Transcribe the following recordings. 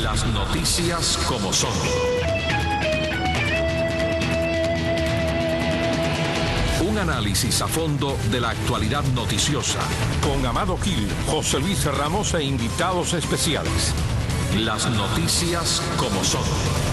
Las noticias como son. Un análisis a fondo de la actualidad noticiosa. Con Amado Gil, José Luis Ramos e invitados especiales. Las noticias como son.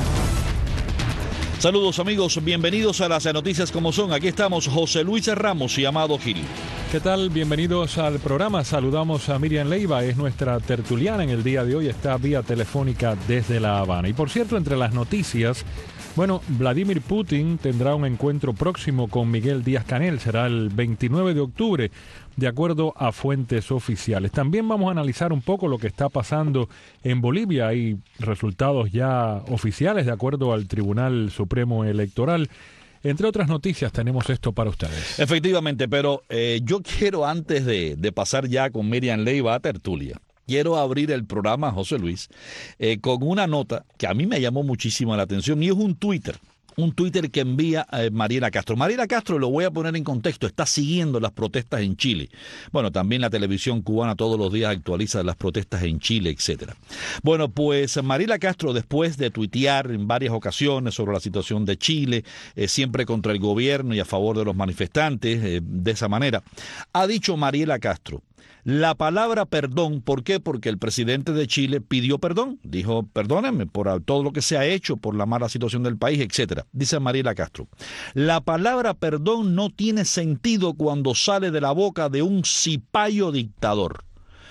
Saludos amigos, bienvenidos a las noticias como son. Aquí estamos José Luis Ramos y Amado Gil. ¿Qué tal? Bienvenidos al programa. Saludamos a Miriam Leiva, es nuestra tertuliana en el día de hoy. Está vía telefónica desde La Habana. Y por cierto, entre las noticias, Vladimir Putin tendrá un encuentro próximo con Miguel Díaz-Canel. Será el 29 de octubre, de acuerdo a fuentes oficiales. También vamos a analizar un poco lo que está pasando en Bolivia. Hay resultados ya oficiales, de acuerdo al Tribunal Supremo Electoral. Entre otras noticias, tenemos esto para ustedes. Efectivamente, pero yo quiero, antes de pasar ya con Miriam Leiva a tertulia, quiero abrir el programa, José Luis, con una nota que a mí me llamó muchísimo la atención, y es un Twitter que envía Mariela Castro. Mariela Castro, lo voy a poner en contexto, está siguiendo las protestas en Chile. Bueno, también la televisión cubana todos los días actualiza las protestas en Chile, etcétera. Bueno, pues Mariela Castro, después de tuitear en varias ocasiones sobre la situación de Chile, siempre contra el gobierno y a favor de los manifestantes, de esa manera, ha dicho Mariela Castro: la palabra perdón, ¿por qué? Porque el presidente de Chile pidió perdón, dijo perdónenme por todo lo que se ha hecho, por la mala situación del país, etcétera. Dice Mariela Castro: la palabra perdón no tiene sentido cuando sale de la boca de un cipayo dictador.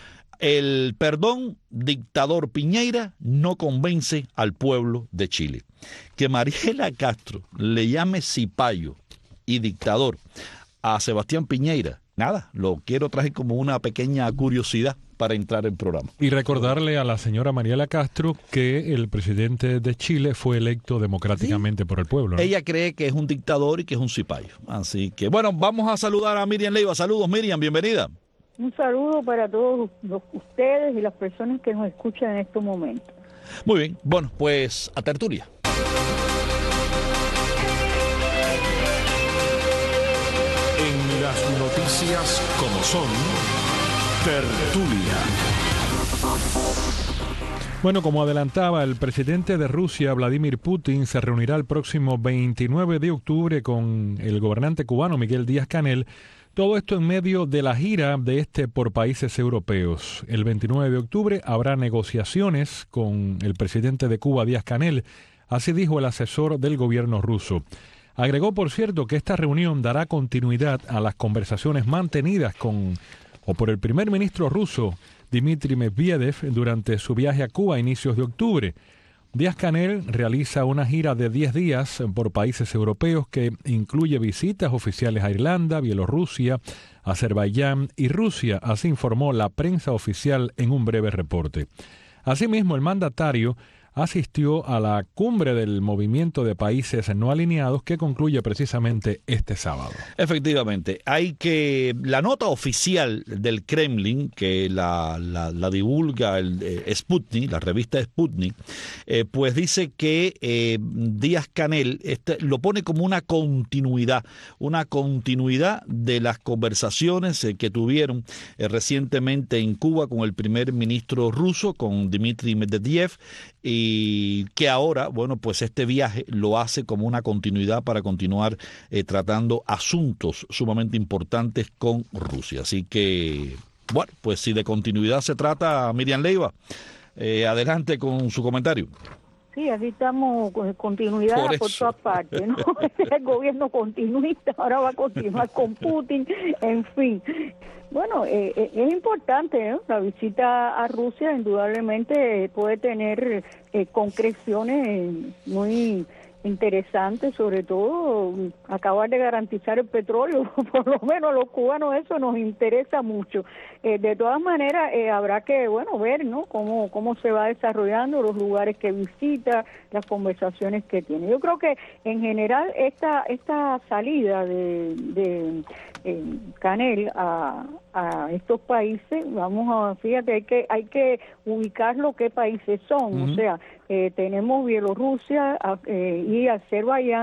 El perdón dictador Piñera no convence al pueblo de Chile. Que Mariela Castro le llame cipayo y dictador a Sebastián Piñera, nada, lo quiero traer como una pequeña curiosidad para entrar en programa. Y recordarle a la señora Mariela Castro que el presidente de Chile fue electo democráticamente por el pueblo, ¿no? Ella cree que es un dictador y que es un cipayo. Así que, bueno, vamos a saludar a Miriam Leiva. Saludos, Miriam, bienvenida. Un saludo para todos ustedes y las personas que nos escuchan en estos momentos. Muy bien, bueno, pues a tertulia. En las noticias como son, tertulia. Bueno, como adelantaba, el presidente de Rusia, Vladimir Putin, se reunirá el próximo 29 de octubre con el gobernante cubano Miguel Díaz-Canel. Todo esto en medio de la gira de este por países europeos. El 29 de octubre habrá negociaciones con el presidente de Cuba, Díaz-Canel. Así dijo el asesor del gobierno ruso. Agregó, por cierto, que esta reunión dará continuidad a las conversaciones mantenidas por el primer ministro ruso, Dmitry Medvedev, durante su viaje a Cuba a inicios de octubre. Díaz-Canel realiza una gira de 10 días por países europeos que incluye visitas oficiales a Irlanda, Bielorrusia, Azerbaiyán y Rusia, así informó la prensa oficial en un breve reporte. Asimismo, el mandatario asistió a la cumbre del movimiento de países no alineados que concluye precisamente este sábado. Efectivamente, la nota oficial del Kremlin, que la divulga el Sputnik, la revista Sputnik, pues dice que Díaz-Canel lo pone como una continuidad de las conversaciones que tuvieron recientemente en Cuba con el primer ministro ruso, con Dmitry Medvedev, y que ahora, pues este viaje lo hace como una continuidad para continuar tratando asuntos sumamente importantes con Rusia. Así que, pues si de continuidad se trata, Miriam Leiva, adelante con su comentario. Sí, así estamos con continuidad por todas partes, ¿no? El gobierno continuista ahora va a continuar con Putin, en fin. Bueno, es importante, ¿no? La visita a Rusia indudablemente puede tener concreciones muy interesantes, sobre todo acabar de garantizar el petróleo, por lo menos a los cubanos eso nos interesa mucho. De todas maneras, habrá que ver, ¿no? Cómo se va desarrollando, los lugares que visita, las conversaciones que tiene. Yo creo que en general esta salida de Canel a estos países, fíjate, hay que ubicarlo qué países son. O sea, tenemos Bielorrusia y Azerbaiyán,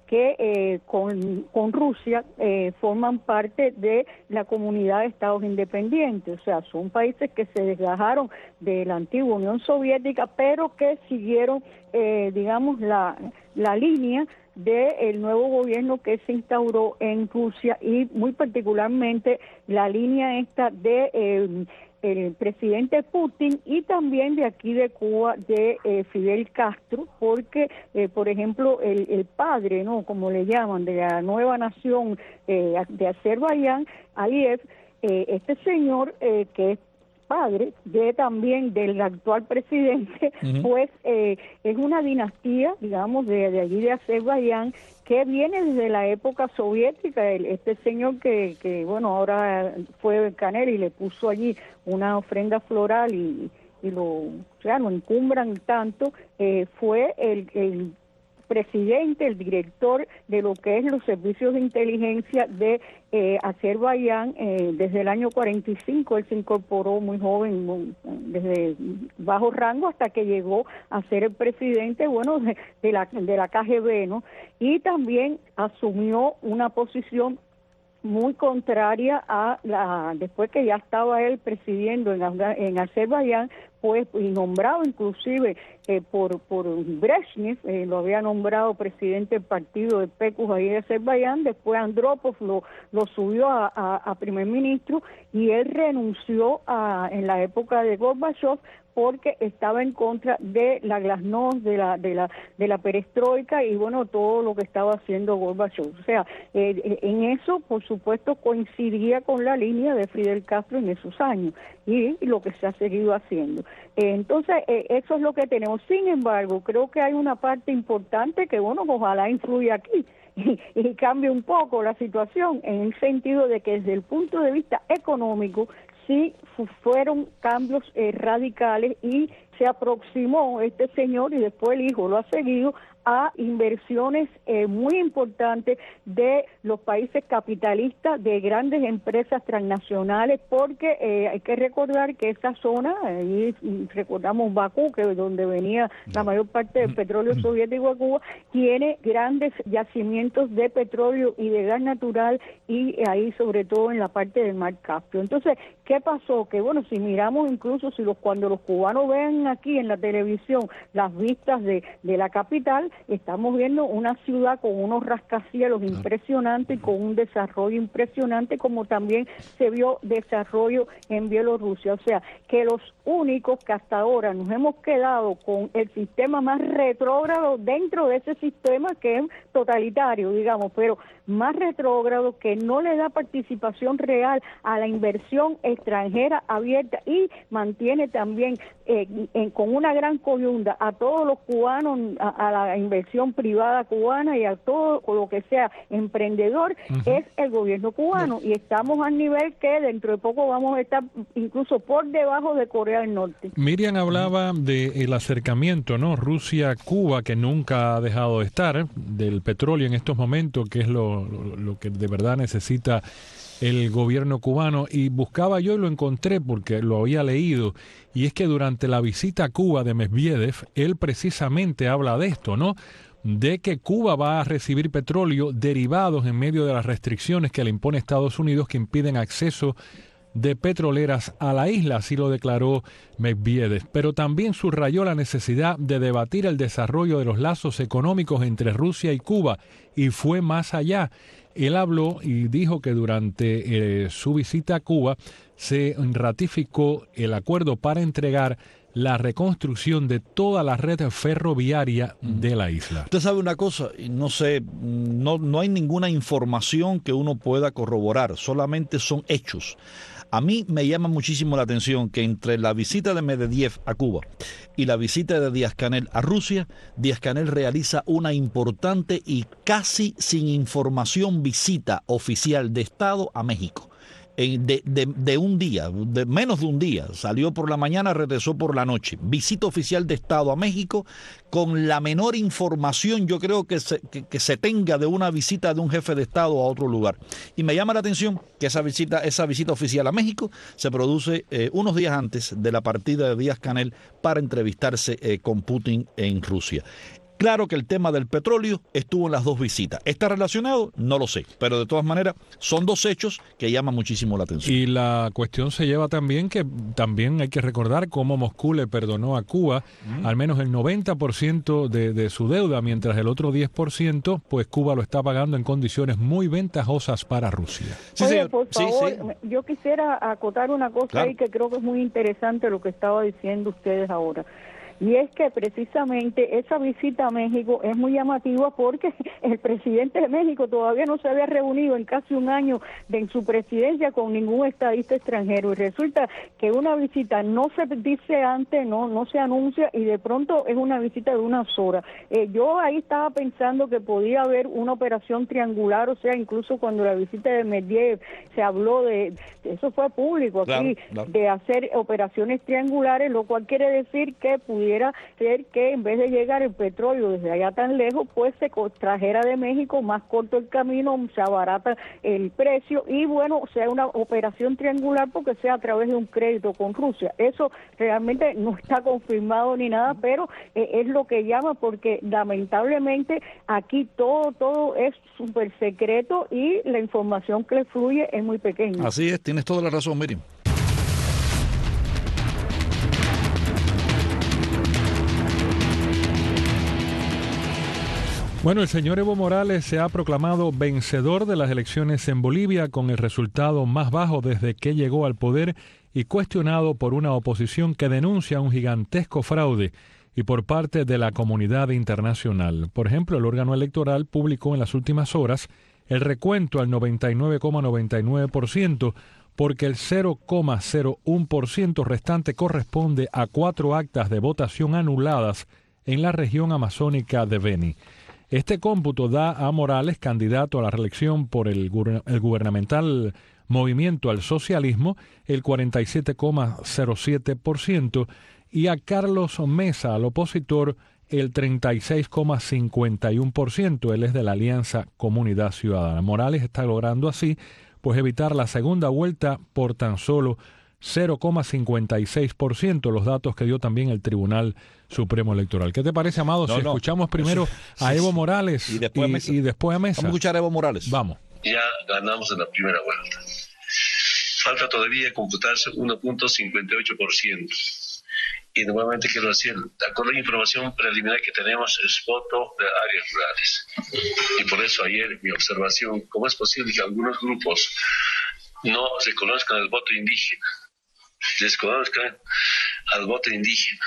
que con Rusia forman parte de la comunidad de estados independientes, o sea, son países que se desgajaron de la antigua Unión Soviética, pero que siguieron, digamos, la línea del nuevo gobierno que se instauró en Rusia, y muy particularmente la línea esta de el presidente Putin, y también de aquí de Cuba de Fidel Castro, porque por ejemplo el padre, no, como le llaman, de la nueva nación de Azerbaiyán, Aliyev, este señor que es padre también del actual presidente, pues es una dinastía, digamos, de allí de Azerbaiyán, que viene desde la época soviética. Este señor que bueno, ahora fue Canel y le puso allí una ofrenda floral y lo encumbran tanto, fue el presidente, el director de lo que es los servicios de inteligencia de Azerbaiyán desde el año 45. Él se incorporó muy joven, desde bajo rango, hasta que llegó a ser el presidente, bueno, de la KGB, ¿no? Y también asumió una posición muy contraria a después que ya estaba él presidiendo en Azerbaiyán, pues, y nombrado inclusive por Brezhnev, lo había nombrado presidente del partido de PECUS ahí de Azerbaiyán. Después Andropov lo subió a primer ministro, y él renunció en la época de Gorbachev, porque estaba en contra de la glasnost, de la perestroika, y bueno, todo lo que estaba haciendo Gorbachev. O sea, en eso, por supuesto, coincidía con la línea de Fidel Castro en esos años, y lo que se ha seguido haciendo. Entonces, eso es lo que tenemos. Sin embargo, creo que hay una parte importante que, bueno, ojalá influya aquí y cambie un poco la situación, en el sentido de que desde el punto de vista económico sí fueron cambios radicales, y se aproximó este señor, y después el hijo lo ha seguido, a inversiones muy importantes de los países capitalistas, de grandes empresas transnacionales, porque hay que recordar que esa zona, ahí recordamos Bakú, que es donde venía la mayor parte del petróleo soviético a Cuba, tiene grandes yacimientos de petróleo y de gas natural, y ahí sobre todo en la parte del Mar Caspio. Entonces, ¿qué pasó? Que bueno, si miramos incluso, cuando los cubanos ven aquí en la televisión las vistas de la capital, estamos viendo una ciudad con unos rascacielos impresionantes y con un desarrollo impresionante, como también se vio desarrollo en Bielorrusia. O sea, que los únicos que hasta ahora nos hemos quedado con el sistema más retrógrado dentro de ese sistema, que es totalitario, digamos, pero más retrógrado, que no le da participación real a la inversión extranjera abierta, y mantiene también con una gran coyunda a todos los cubanos, a la inversión privada cubana y a todo lo que sea emprendedor, es el gobierno cubano, y estamos al nivel que dentro de poco vamos a estar incluso por debajo de Corea del Norte. Miriam hablaba del acercamiento, ¿no? Rusia-Cuba, que nunca ha dejado de estar, del petróleo en estos momentos, que es lo que de verdad necesita el gobierno cubano, y buscaba yo y lo encontré porque lo había leído, y es que durante la visita a Cuba de Medvedev, él precisamente habla de esto, ¿no? De que Cuba va a recibir petróleo derivados en medio de las restricciones que le impone Estados Unidos, que impiden acceso de petroleras a la isla, así lo declaró Medvedev, pero también subrayó la necesidad de debatir el desarrollo de los lazos económicos entre Rusia y Cuba, y fue más allá. Él habló y dijo que durante su visita a Cuba se ratificó el acuerdo para entregar la reconstrucción de toda la red ferroviaria de la isla. Usted sabe una cosa, no sé, no hay ninguna información que uno pueda corroborar, solamente son hechos. A mí me llama muchísimo la atención que entre la visita de Medvedev a Cuba y la visita de Díaz-Canel a Rusia, Díaz-Canel realiza una importante y casi sin información visita oficial de Estado a México. De un día, de menos de un día, salió por la mañana, regresó por la noche. Visita oficial de Estado a México con la menor información, yo creo que se tenga de una visita de un jefe de Estado a otro lugar. Y me llama la atención que esa visita oficial a México se produce unos días antes de la partida de Díaz-Canel para entrevistarse con Putin en Rusia. Claro que el tema del petróleo estuvo en las dos visitas. ¿Está relacionado? No lo sé, pero de todas maneras son dos hechos que llaman muchísimo la atención. Y la cuestión se lleva también que también hay que recordar cómo Moscú le perdonó a Cuba al menos el 90% de su deuda, mientras el otro 10%, pues Cuba lo está pagando en condiciones muy ventajosas para Rusia. Sí, Oye, señor. por favor, yo quisiera acotar una cosa ahí que creo que es muy interesante lo que estaba diciendo ustedes ahora. Y es que precisamente esa visita a México es muy llamativa porque el presidente de México todavía no se había reunido en casi un año en su presidencia con ningún estadista extranjero. Y resulta que una visita no se dice antes, no se anuncia y de pronto es una visita de unas horas. Yo ahí estaba pensando que podía haber una operación triangular, o sea, incluso cuando la visita de Medvedev se habló de, eso fue público aquí, de hacer operaciones triangulares, lo cual quiere decir que pudiera ser que en vez de llegar el petróleo desde allá tan lejos, pues se trajera de México, más corto el camino, se abarata el precio y bueno, sea una operación triangular porque sea a través de un crédito con Rusia. Eso realmente no está confirmado ni nada, pero es lo que llama porque lamentablemente aquí todo es súper secreto y la información que fluye es muy pequeña. Así es, tienes toda la razón, Miriam. Bueno, el señor Evo Morales se ha proclamado vencedor de las elecciones en Bolivia con el resultado más bajo desde que llegó al poder y cuestionado por una oposición que denuncia un gigantesco fraude y por parte de la comunidad internacional. Por ejemplo, el órgano electoral publicó en las últimas horas el recuento al 99,99% porque el 0,01% restante corresponde a 4 actas de votación anuladas en la región amazónica de Beni. Este cómputo da a Morales candidato a la reelección por el gubernamental Movimiento al Socialismo, el 47,07%, y a Carlos Mesa, al opositor, el 36,51%. Él es de la Alianza Comunidad Ciudadana. Morales está logrando así pues evitar la segunda vuelta por tan solo 0,56%, los datos que dio también el Tribunal Supremo Electoral. ¿Qué te parece, Amado, si escuchamos primero a Evo Morales y después a Mesa? Vamos a escuchar a Evo Morales. Vamos. Ya ganamos en la primera vuelta. Falta todavía computarse 1,58%. Y nuevamente quiero decir, de acuerdo a la información preliminar que tenemos, es voto de áreas rurales. Y por eso ayer mi observación, ¿cómo es posible que algunos grupos no reconozcan el voto indígena? Desconozcan al voto indígena.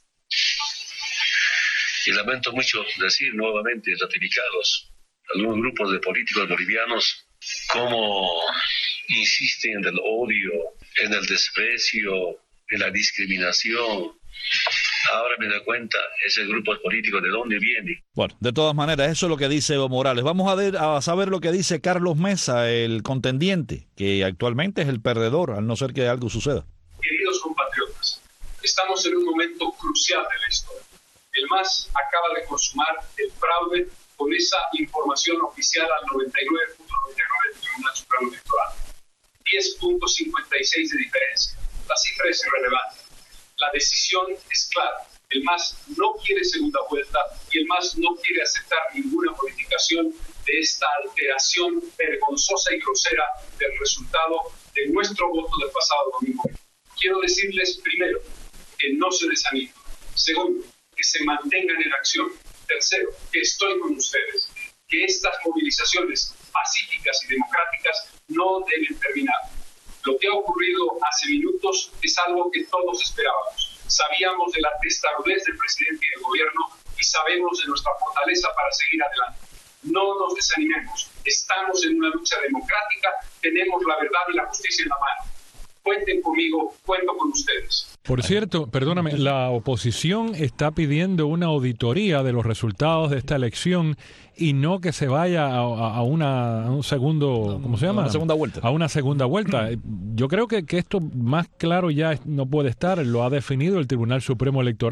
Y lamento mucho decir nuevamente, ratificados, algunos grupos de políticos bolivianos, cómo insisten en el odio, en el desprecio, en la discriminación. Ahora me da cuenta ese grupo político de dónde viene. Bueno, de todas maneras, eso es lo que dice Evo Morales. Vamos a saber lo que dice Carlos Mesa, el contendiente, que actualmente es el perdedor, al no ser que algo suceda. Queridos compatriotas, estamos en un momento crucial de la historia. El MAS acaba de consumar el fraude con esa información oficial al 99,99 del Tribunal Supremo Electoral. 10,56 de diferencia. La cifra es irrelevante. La decisión es clara. El MAS no quiere segunda vuelta y el MAS no quiere aceptar ninguna modificación de esta alteración vergonzosa y grosera del resultado de nuestro voto del pasado domingo. Quiero decirles primero que no se desanimen. Segundo, que se mantengan en acción. Tercero, que estoy con ustedes. Que estas movilizaciones pacíficas y democráticas no deben terminar. Lo que ha ocurrido hace minutos es algo que todos esperábamos. Sabíamos de la testarudez del presidente y del gobierno y sabemos de nuestra fortaleza para seguir adelante. No nos desanimemos. Estamos en una lucha democrática, tenemos la verdad y la justicia en la mano. Cuenten conmigo, cuento con ustedes. Por cierto, perdóname, la oposición está pidiendo una auditoría de los resultados de esta elección y no que se vaya a un segundo, ¿cómo se llama? Una segunda vuelta. A una segunda vuelta. Yo creo que esto más claro ya no puede estar, lo ha definido el Tribunal Supremo Electoral.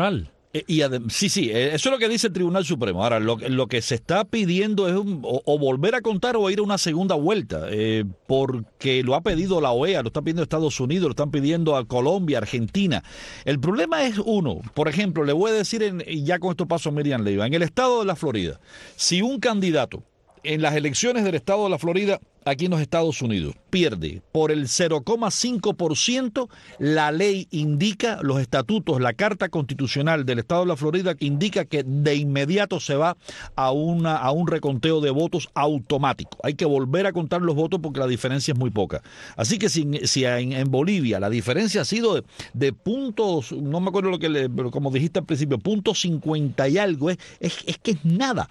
Sí, eso es lo que dice el Tribunal Supremo. Ahora, lo que se está pidiendo es o volver a contar o ir a una segunda vuelta, porque lo ha pedido la OEA, lo está pidiendo Estados Unidos, lo están pidiendo a Colombia, Argentina. El problema es por ejemplo, le voy a decir, y ya con esto paso a Miriam Leiva, en el estado de la Florida, si un candidato en las elecciones del estado de la Florida, aquí en los Estados Unidos, pierde por el 0,5%, la ley indica, los estatutos, la Carta Constitucional del Estado de la Florida indica que de inmediato se va a un reconteo de votos automático. Hay que volver a contar los votos porque la diferencia es muy poca. Así que si en Bolivia la diferencia ha sido de puntos, no me acuerdo pero como dijiste al principio, punto 50 y algo, es que es nada.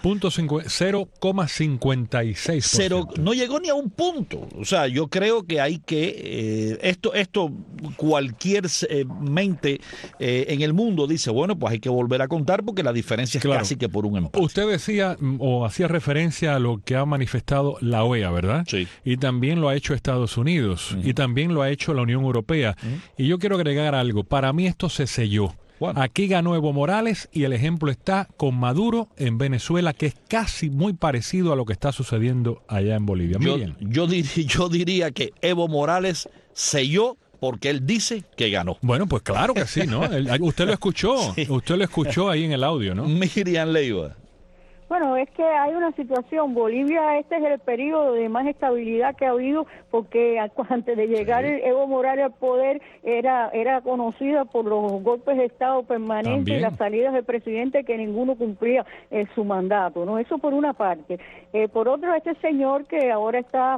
0,56%. No llegó ni a un punto. O sea, yo creo que hay que esto cualquier mente en el mundo dice, bueno, pues hay que volver a contar porque la diferencia es casi que por un empate. Usted decía o hacía referencia a lo que ha manifestado la OEA, ¿verdad? Sí. Y también lo ha hecho Estados Unidos, y también lo ha hecho la Unión Europea. Y yo quiero agregar algo. Para mí esto se selló. Bueno. Aquí ganó Evo Morales y el ejemplo está con Maduro en Venezuela, que es casi muy parecido a lo que está sucediendo allá en Bolivia. Yo diría que Evo Morales selló porque él dice que ganó. Bueno, pues claro que sí, ¿no? Usted lo escuchó, sí. Usted lo escuchó ahí en el audio, ¿no? Miriam Leiva. Bueno, es que hay una situación. Bolivia, este es el periodo de más estabilidad que ha habido, porque antes de llegar Evo Morales al poder era conocida por los golpes de Estado permanentes. También. Y las salidas del presidente que ninguno cumplía su mandato, ¿no? Eso por una parte. Por otro, este señor que ahora está,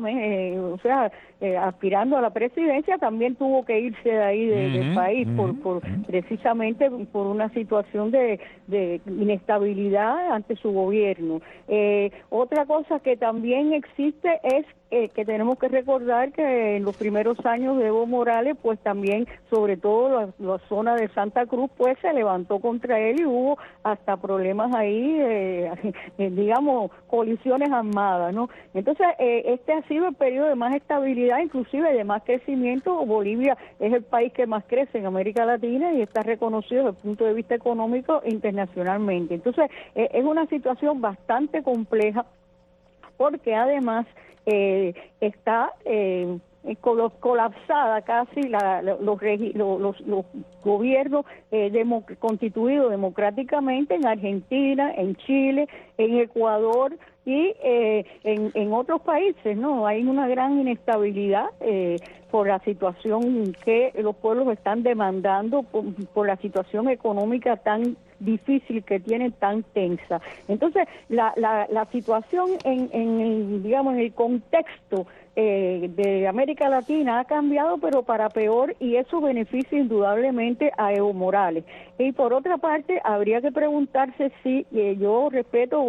aspirando a la presidencia, también tuvo que irse de ahí del país precisamente por una situación de inestabilidad ante su gobierno. Otra cosa que también existe es que tenemos que recordar que en los primeros años de Evo Morales, pues también, sobre todo la zona de Santa Cruz, pues se levantó contra él y hubo hasta problemas ahí, digamos, colisiones armadas, ¿no? Entonces, este ha sido el periodo de más estabilidad, inclusive de más crecimiento. Bolivia es el país que más crece en América Latina y está reconocido desde el punto de vista económico internacionalmente. Entonces, es una situación bastante compleja, porque además colapsada casi los gobiernos constituidos democráticamente en Argentina, en Chile, en Ecuador y en otros países, ¿no? Hay una gran inestabilidad por la situación que los pueblos están demandando, por la situación económica tan difícil que tienen, tan tensa. Entonces, la situación en el contexto de América Latina ha cambiado, pero para peor, y eso beneficia indudablemente a Evo Morales. Y por otra parte, habría que preguntarse si yo respeto,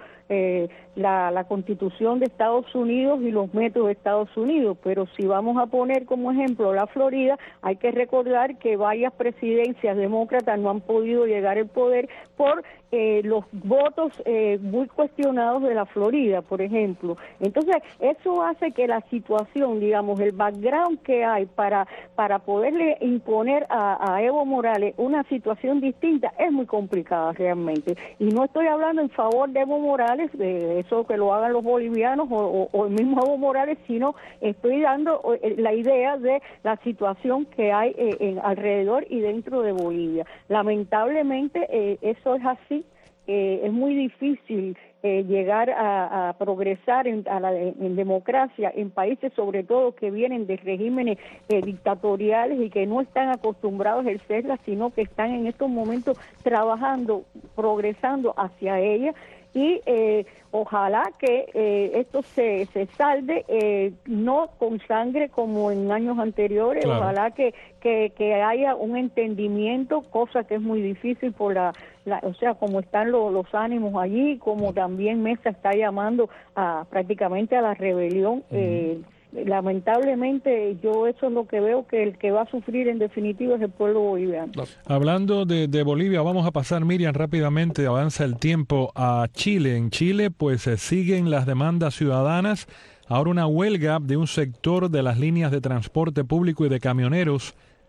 la Constitución de Estados Unidos y los métodos de Estados Unidos, pero si vamos a poner como ejemplo la Florida, hay que recordar que varias presidencias demócratas no han podido llegar al poder por los votos muy cuestionados de la Florida, por ejemplo. Entonces, eso hace que la situación, digamos, el background que hay para poderle imponer a Evo Morales una situación distinta es muy complicada realmente. Y no estoy hablando en favor de Evo Morales, de eso que lo hagan los bolivianos o el mismo Evo Morales, sino estoy dando la idea de la situación que hay alrededor y dentro de Bolivia. Lamentablemente eso es así. Es muy difícil llegar a progresar en democracia en países, sobre todo que vienen de regímenes dictatoriales y que no están acostumbrados a ejercerlas, sino que están en estos momentos trabajando, progresando hacia ella. Y ojalá que esto se salde, no con sangre como en años anteriores. Claro. Ojalá que haya un entendimiento, cosa que es muy difícil por como están los ánimos allí, como también Mesa está llamando prácticamente a la rebelión. Lamentablemente yo eso es lo que veo, que el que va a sufrir en definitiva es el pueblo boliviano. Hablando de Bolivia, vamos a pasar, Miriam, rápidamente, avanza el tiempo, a Chile. En Chile pues siguen las demandas ciudadanas. Ahora una huelga de un sector de las líneas de transporte público y de camioneros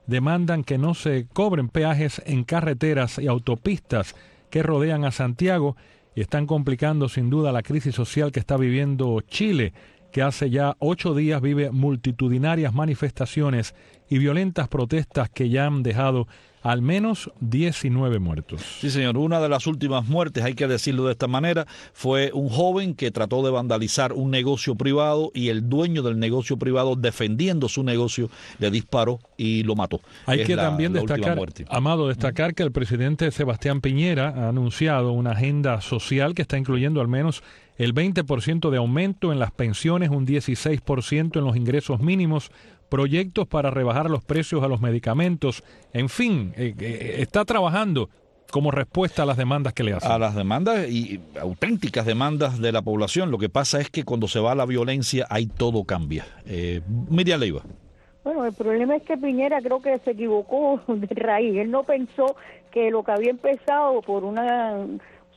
demandan que no se cobren peajes en carreteras y autopistas que rodean a Santiago y están complicando sin duda la crisis social que está viviendo Chile, que hace ya 8 días vive multitudinarias manifestaciones y violentas protestas que ya han dejado al menos 19 muertos. Sí, señor. Una de las últimas muertes, hay que decirlo de esta manera, fue un joven que trató de vandalizar un negocio privado y el dueño del negocio privado, defendiendo su negocio, le disparó y lo mató. Hay que también destacar, Amado, que el presidente Sebastián Piñera ha anunciado una agenda social que está incluyendo al menos el 20% de aumento en las pensiones, un 16% en los ingresos mínimos, proyectos para rebajar los precios a los medicamentos, en fin, está trabajando como respuesta a las demandas que le hacen. A las demandas y auténticas demandas de la población. Lo que pasa es que cuando se va a la violencia, ahí todo cambia. Miriam Leiva. Bueno, el problema es que Piñera creo que se equivocó de raíz. Él no pensó que lo que había empezado por una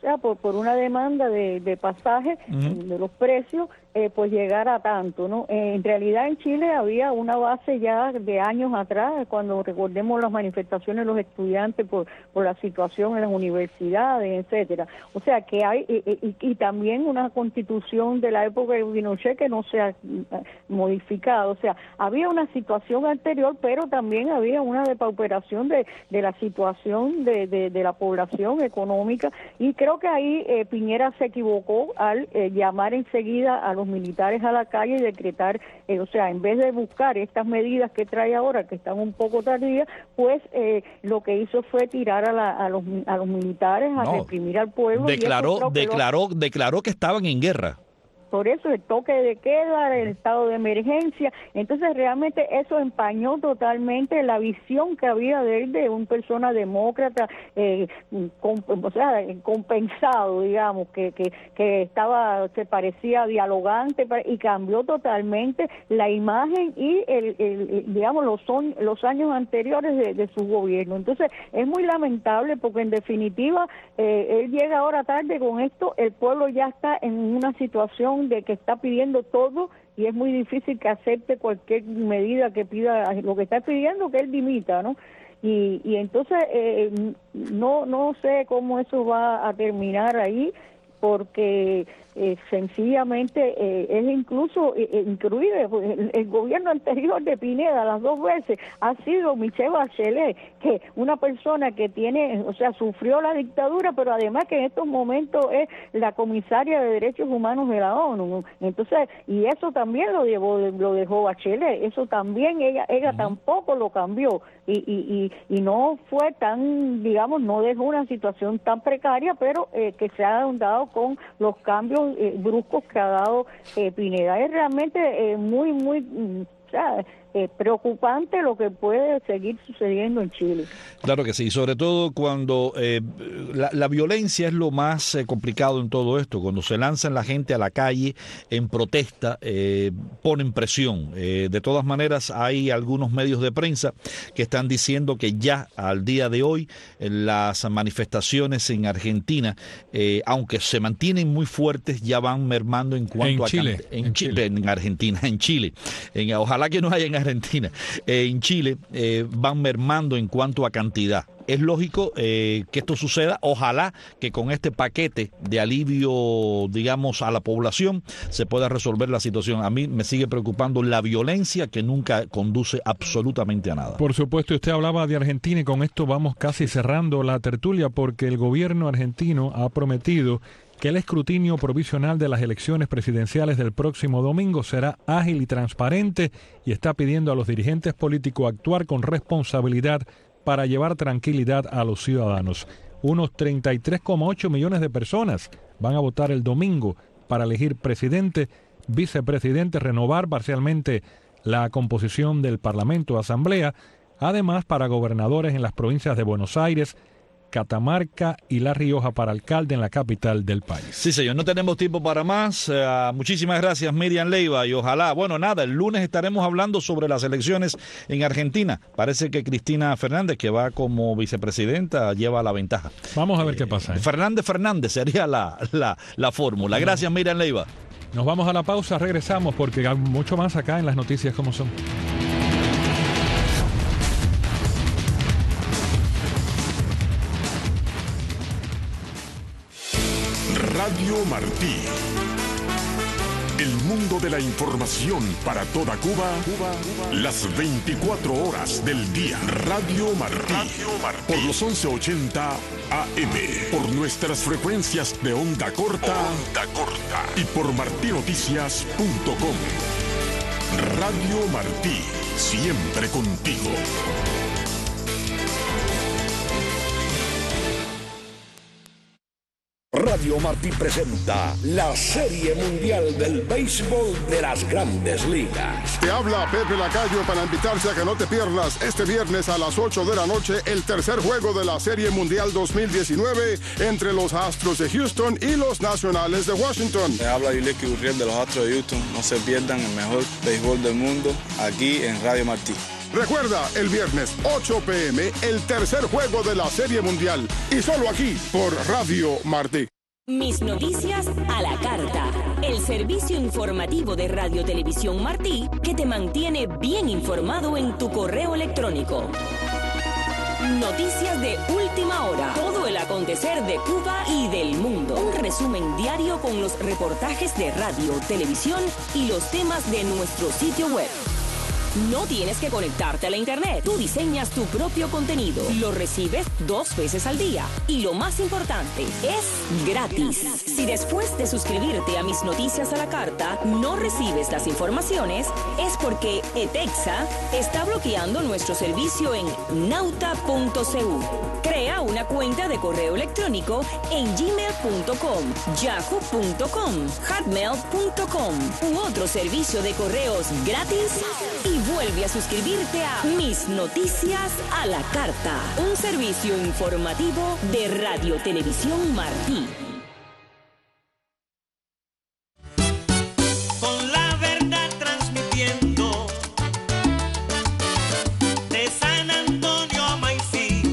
demanda de pasajes, de los precios, pues llegar a tanto, ¿no? En realidad en Chile había una base ya de años atrás, cuando recordemos las manifestaciones de los estudiantes por la situación en las universidades, etcétera. O sea que hay, y también una constitución de la época de Pinochet que no se ha modificado. O sea, había una situación anterior, pero también había una depauperación de la situación de la población económica, y creo que ahí Piñera se equivocó al llamar enseguida a los militares a la calle y decretar, o sea, en vez de buscar estas medidas que trae ahora, que están un poco tardías, pues lo que hizo fue tirar a los militares a reprimir al pueblo. Declaró que estaban en guerra. Por eso el toque de queda, el estado de emergencia, entonces realmente eso empañó totalmente la visión que había de él de una persona demócrata, compensado, digamos, que se parecía dialogante, y cambió totalmente la imagen y digamos los años anteriores de su gobierno. Entonces es muy lamentable porque en definitiva él llega ahora tarde con esto, el pueblo ya está en una situación de que está pidiendo todo y es muy difícil que acepte cualquier medida que pida. Lo que está pidiendo que él dimita, ¿no? Y entonces no sé cómo eso va a terminar ahí, porque sencillamente es incluso inclusive el gobierno anterior de Pineda, las 2 veces, ha sido Michelle Bachelet, que una persona que tiene, o sea, sufrió la dictadura, pero además que en estos momentos es la comisaria de Derechos Humanos de la ONU. Entonces, y eso también lo dejó Bachelet, eso también ella tampoco lo cambió, y no fue tan, digamos, no dejó una situación tan precaria, pero que se ha dado con los cambios bruscos que ha dado Pineda. Es realmente muy preocupante lo que puede seguir sucediendo en Chile. Claro que sí, sobre todo cuando la violencia es lo más complicado en todo esto. Cuando se lanzan la gente a la calle en protesta, ponen presión. De todas maneras, hay algunos medios de prensa que están diciendo que ya al día de hoy las manifestaciones en Argentina, aunque se mantienen muy fuertes, ya van mermando en cuanto en Chile. Ojalá que no haya en Argentina. En Chile van mermando en cuanto a cantidad. Es lógico que esto suceda. Ojalá que con este paquete de alivio, digamos, a la población se pueda resolver la situación. A mí me sigue preocupando la violencia, que nunca conduce absolutamente a nada. Por supuesto, usted hablaba de Argentina y con esto vamos casi cerrando la tertulia, porque el gobierno argentino ha prometido que el escrutinio provisional de las elecciones presidenciales del próximo domingo será ágil y transparente, y está pidiendo a los dirigentes políticos actuar con responsabilidad para llevar tranquilidad a los ciudadanos. Unos 33,8 millones de personas van a votar el domingo para elegir presidente, vicepresidente, renovar parcialmente la composición del Parlamento, Asamblea, además para gobernadores en las provincias de Buenos Aires, Catamarca y La Rioja, para alcalde en la capital del país. Sí, señor, no tenemos tiempo para más. Muchísimas gracias, Miriam Leiva, y ojalá, el lunes estaremos hablando sobre las elecciones en Argentina. Parece que Cristina Fernández, que va como vicepresidenta, lleva la ventaja. Vamos a ver qué pasa. Fernández sería la fórmula. Gracias, Miriam Leiva. Nos vamos a la pausa, regresamos porque hay mucho más acá en las noticias como son. Radio Martí. El mundo de la información para toda Cuba, las 24 horas del día. Radio Martí. Por los 1180 AM. Por nuestras frecuencias de onda corta. Y por martinoticias.com. Radio Martí. Siempre contigo. Radio Martí presenta la Serie Mundial del Béisbol de las Grandes Ligas. Te habla Pepe Lacayo para invitarte a que no te pierdas este viernes a las 8 de la noche el tercer juego de la Serie Mundial 2019 entre los Astros de Houston y los Nacionales de Washington. Te habla Yuleki Gurriel de los Astros de Houston. No se pierdan el mejor béisbol del mundo aquí en Radio Martí. Recuerda, el viernes 8 p.m. el tercer juego de la Serie Mundial y solo aquí por Radio Martí. Mis noticias a la carta. El servicio informativo de Radio Televisión Martí que te mantiene bien informado en tu correo electrónico. Noticias de última hora. Todo el acontecer de Cuba y del mundo. Un resumen diario con los reportajes de radio, televisión y los temas de nuestro sitio web. No tienes que conectarte a la internet. Tú diseñas tu propio contenido. Lo recibes 2 veces al día. Y lo más importante, es gratis. Si después de suscribirte a Mis Noticias a la Carta no recibes las informaciones, es porque ETEXA está bloqueando nuestro servicio en nauta.cu. Crea una cuenta de correo electrónico en gmail.com, yahoo.com, hotmail.com u otro servicio de correos gratis y vuelve a suscribirte a Mis Noticias a la Carta, un servicio informativo de Radio Televisión Martí. Con la verdad transmitiendo de San Antonio a Maicí.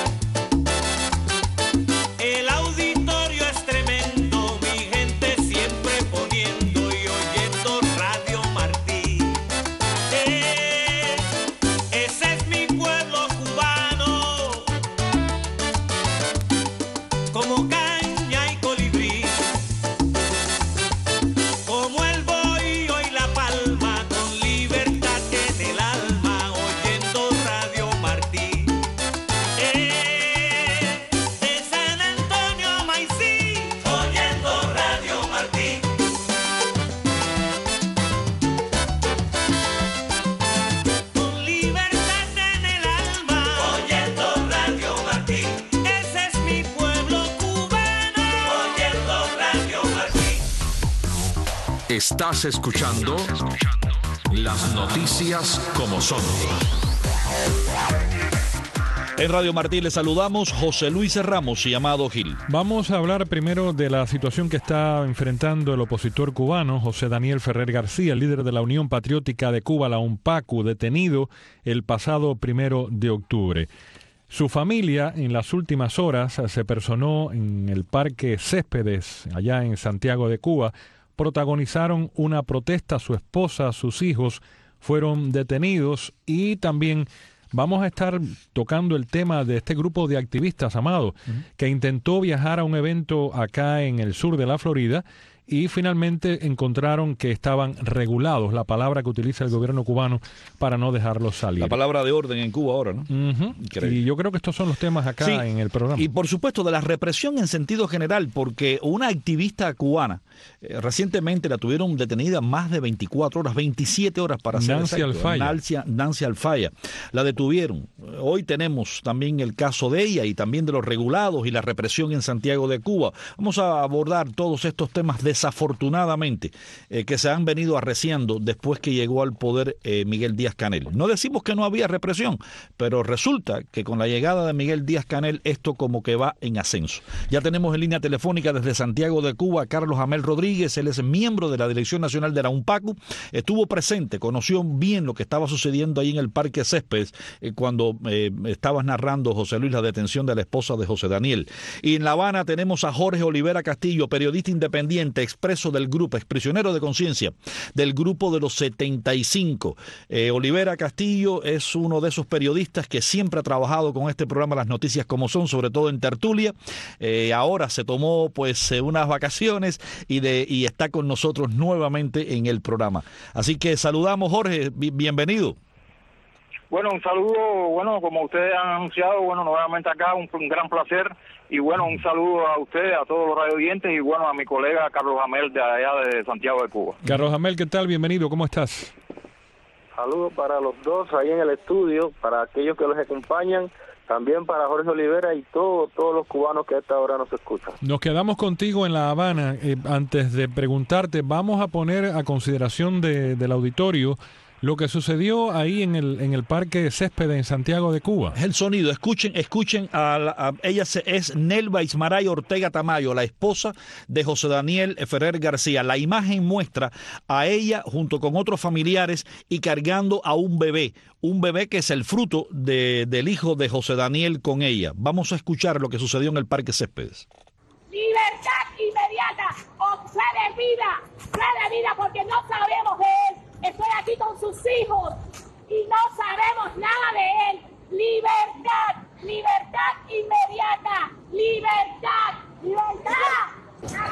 El auditorio es tremendo, mi gente siempre poniendo y oyendo Radio Martí. Ese es mi pueblo cubano, como caña y colibrí, como el bohío y la palma, con libertad en el alma, oyendo Radio Martí. De San Antonio a Maicí, oyendo Radio Martí. Con libertad en el alma, oyendo Radio Martí. Ese es mi pueblo cubano, oyendo Radio Martí. Estás escuchando las noticias como son. En Radio Martí le saludamos José Luis Ramos y Amado Gil. Vamos a hablar primero de la situación que está enfrentando el opositor cubano, José Daniel Ferrer García, líder de la Unión Patriótica de Cuba, la UNPACU, detenido el pasado 1 de octubre. Su familia en las últimas horas se personó en el Parque Céspedes, allá en Santiago de Cuba. Protagonizaron una protesta, su esposa, sus hijos fueron detenidos y también vamos a estar tocando el tema de este grupo de activistas, Amado, que intentó viajar a un evento acá en el sur de la Florida y finalmente encontraron que estaban regulados, la palabra que utiliza el gobierno cubano para no dejarlos salir. La palabra de orden en Cuba ahora, ¿no? Y yo creo que estos son los temas acá en el programa. Y por supuesto de la represión en sentido general, porque una activista cubana, recientemente la tuvieron detenida más de 24 horas, 27 horas para ser exacto. Nancy Alfaya. La detuvieron. Hoy tenemos también el caso de ella y también de los regulados y la represión en Santiago de Cuba. Vamos a abordar todos estos temas desafortunadamente que se han venido arreciando después que llegó al poder Miguel Díaz-Canel. No decimos que no había represión, pero resulta que con la llegada de Miguel Díaz-Canel esto como que va en ascenso. Ya tenemos en línea telefónica desde Santiago de Cuba a Carlos Amel Rodríguez. Él es miembro de la Dirección Nacional de la UNPACU. Estuvo presente, conoció bien lo que estaba sucediendo ahí en el Parque Céspedes cuando estabas narrando, José Luis, la detención de la esposa de José Daniel. Y en La Habana tenemos a Jorge Olivera Castillo, periodista independiente, presidente expreso del grupo, exprisionero de conciencia del grupo de los 75. Olivera Castillo es uno de esos periodistas que siempre ha trabajado con este programa Las Noticias Como Son, sobre todo en tertulia. Ahora se tomó pues unas vacaciones y está con nosotros nuevamente en el programa. Así que saludamos, Jorge, bienvenido. Bueno, un saludo, bueno, como ustedes han anunciado, bueno, nuevamente acá, un gran placer, y bueno, un saludo a ustedes, a todos los radioyentes, y bueno, a mi colega Carlos Jamel de allá de Santiago de Cuba. Carlos Jamel, ¿qué tal? Bienvenido, ¿cómo estás? Saludos para los dos ahí en el estudio, para aquellos que los acompañan, también para Jorge Olivera y todos los cubanos que a esta hora nos escuchan. Nos quedamos contigo en La Habana. Antes de preguntarte, vamos a poner a consideración del auditorio lo que sucedió ahí en el Parque Céspedes en Santiago de Cuba. Es el sonido. Escuchen ella es Nelva Ismaray Ortega Tamayo, la esposa de José Daniel Ferrer García. La imagen muestra a ella junto con otros familiares y cargando a un bebé que es el fruto del hijo de José Daniel con ella. Vamos a escuchar lo que sucedió en el Parque Céspedes. Libertad inmediata, o fe de vida, porque no sabemos de él. Estoy aquí con sus hijos y no sabemos nada de él. Libertad, libertad inmediata, libertad, libertad.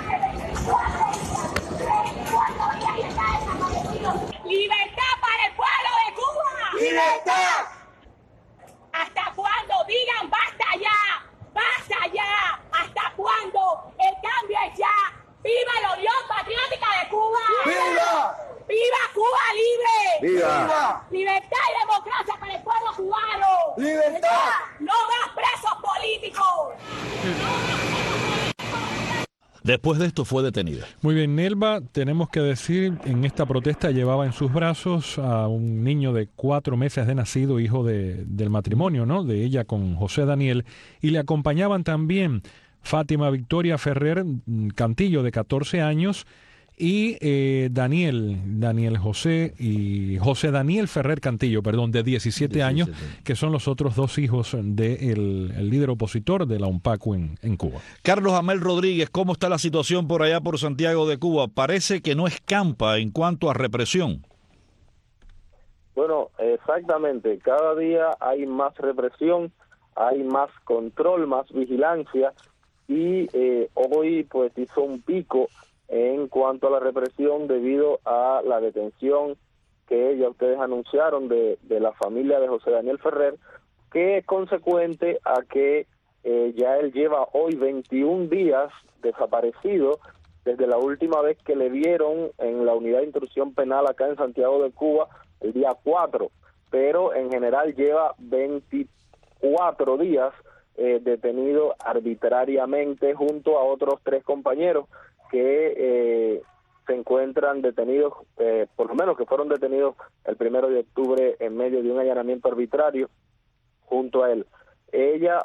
Libertad para el pueblo de Cuba. Libertad. ¿Hasta cuándo? Digan basta ya, basta ya. ¿Hasta cuándo? El cambio es ya. ¡Viva la Unión Patriótica de Cuba! ¡Viva! ¡Viva Cuba libre! ¡Viva! ¡Libertad y democracia para el pueblo cubano! ¡Libertad! ¡No más presos políticos! Después de esto fue detenida. Muy bien, Nelva, tenemos que decir, en esta protesta llevaba en sus brazos a un niño de 4 meses de nacido, hijo del matrimonio, ¿no?, de ella con José Daniel, y le acompañaban también Fátima Victoria Ferrer Cantillo, de 14 años, y Daniel José y José Daniel Ferrer Cantillo, de 17 años, que son los otros dos hijos del líder opositor de la UNPACU en Cuba. Carlos Jamel Rodríguez, ¿cómo está la situación por allá por Santiago de Cuba? Parece que no escampa en cuanto a represión. Bueno, exactamente, cada día hay más represión, hay más control, más vigilancia, y hoy pues hizo un pico en cuanto a la represión debido a la detención que ya ustedes anunciaron de la familia de José Daniel Ferrer, que es consecuente a que ya él lleva hoy 21 días desaparecido desde la última vez que le vieron en la unidad de instrucción penal acá en Santiago de Cuba el día 4, pero en general lleva 24 días detenido arbitrariamente junto a otros 3 compañeros que se encuentran detenidos, por lo menos que fueron detenidos el 1 de octubre en medio de un allanamiento arbitrario junto a él. Ella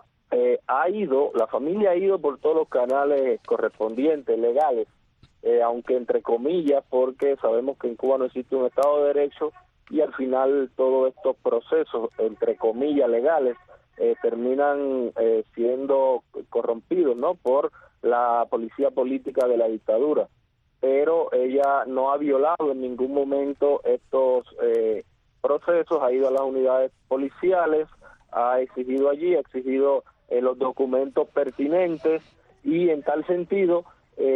la familia ha ido por todos los canales correspondientes, legales, aunque entre comillas, porque sabemos que en Cuba no existe un Estado de Derecho y al final todos estos procesos, entre comillas, legales, terminan siendo corrompidos, ¿no?, por la policía política de la dictadura. Pero ella no ha violado en ningún momento estos procesos, ha ido a las unidades policiales, ha exigido los documentos pertinentes, y en tal sentido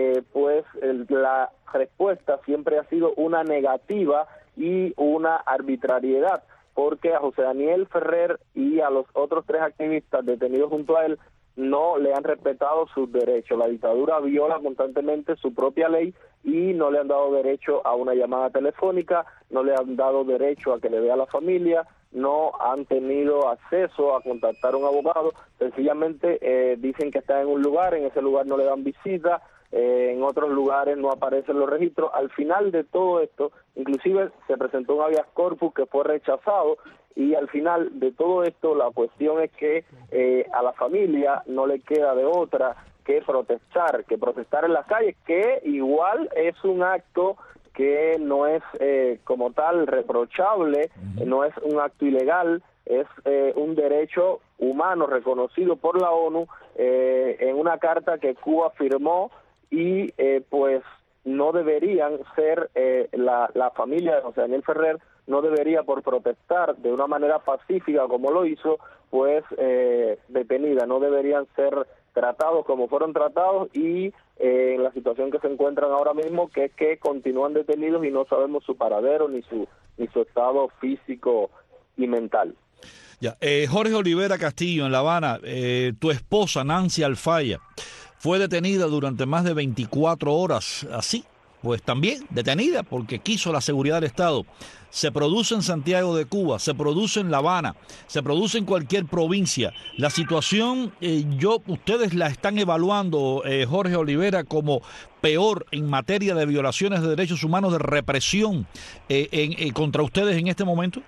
la respuesta siempre ha sido una negativa y una arbitrariedad, porque a José Daniel Ferrer y a los otros 3 activistas detenidos junto a él no le han respetado sus derechos. La dictadura viola constantemente su propia ley y no le han dado derecho a una llamada telefónica, no le han dado derecho a que le vea a la familia, no han tenido acceso a contactar a un abogado, sencillamente dicen que están en un lugar, en ese lugar no le dan visita, en otros lugares no aparecen los registros. Al final de todo esto, inclusive se presentó un habeas corpus que fue rechazado, y al final de todo esto la cuestión es que a la familia no le queda de otra que protestar en las calles, que igual es un acto que no es como tal reprochable, no es un acto ilegal, es un derecho humano reconocido por la ONU en una carta que Cuba firmó, y pues no deberían ser, la familia de José Daniel Ferrer no debería, por protestar de una manera pacífica como lo hizo, pues detenida. No deberían ser tratados como fueron tratados y en la situación que se encuentran ahora mismo, que es que continúan detenidos y no sabemos su paradero ni su estado físico y mental. Ya, Jorge Olivera Castillo, en La Habana, tu esposa Nancy Alfaya fue detenida durante más de 24 horas, así, pues también detenida porque quiso la seguridad del Estado. Se produce en Santiago de Cuba, se produce en La Habana, se produce en cualquier provincia. La situación, ustedes la están evaluando, Jorge Olivera, como peor en materia de violaciones de derechos humanos, de represión contra ustedes en este momento.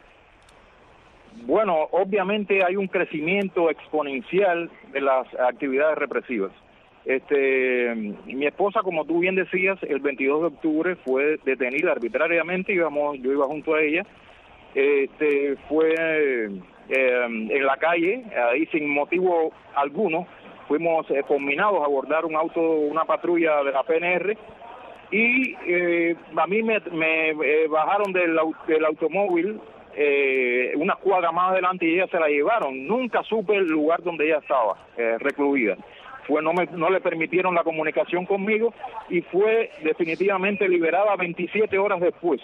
Bueno, obviamente hay un crecimiento exponencial de las actividades represivas. Mi esposa, como tú bien decías, el 22 de octubre fue detenida arbitrariamente, yo iba junto a ella, fue en la calle, ahí sin motivo alguno, fuimos combinados a abordar un auto, una patrulla de la PNR, y a mí me bajaron del automóvil una cuadra más adelante y ella se la llevaron. Nunca supe el lugar donde ella estaba recluida. No le permitieron la comunicación conmigo y fue definitivamente liberada 27 horas después.